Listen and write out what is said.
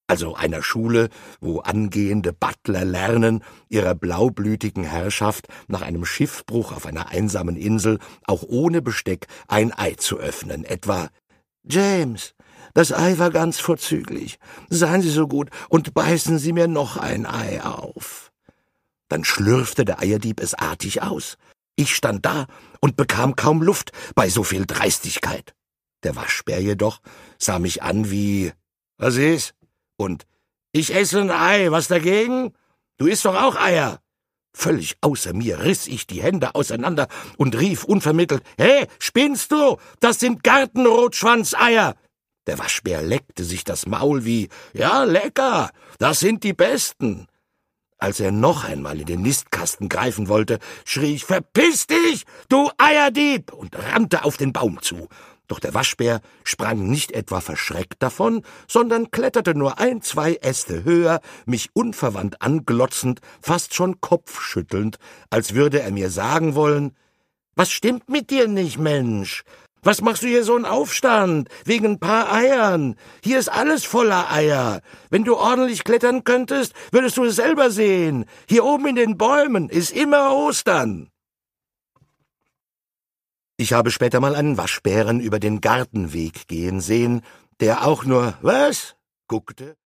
also einer Schule, wo angehende Butler lernen, ihrer blaublütigen Herrschaft nach einem Schiffbruch auf einer einsamen Insel auch ohne Besteck ein Ei zu öffnen, etwa: »James, das Ei war ganz vorzüglich. Seien Sie so gut und beißen Sie mir noch ein Ei auf.« Dann schlürfte der Eierdieb es artig aus. Ich stand da und bekam kaum Luft bei so viel Dreistigkeit. Der Waschbär jedoch sah mich an wie: »Was ist?« und »Ich esse ein Ei, was dagegen? Du isst doch auch Eier!« Völlig außer mir riss ich die Hände auseinander und rief unvermittelt: »Hey, spinnst du? Das sind Gartenrotschwanzeier!« Der Waschbär leckte sich das Maul wie: »Ja, lecker, das sind die besten!« Als er noch einmal in den Nistkasten greifen wollte, schrie ich: »Verpiss dich, du Eierdieb!« und rannte auf den Baum zu. Doch der Waschbär sprang nicht etwa verschreckt davon, sondern kletterte nur 1, 2 Äste höher, mich unverwandt anglotzend, fast schon kopfschüttelnd, als würde er mir sagen wollen: »Was stimmt mit dir nicht, Mensch? Was machst du hier so einen Aufstand? Wegen ein paar Eiern? Hier ist alles voller Eier. Wenn du ordentlich klettern könntest, würdest du es selber sehen. Hier oben in den Bäumen ist immer Ostern.« Ich habe später mal einen Waschbären über den Gartenweg gehen sehen, der auch nur »Was?« guckte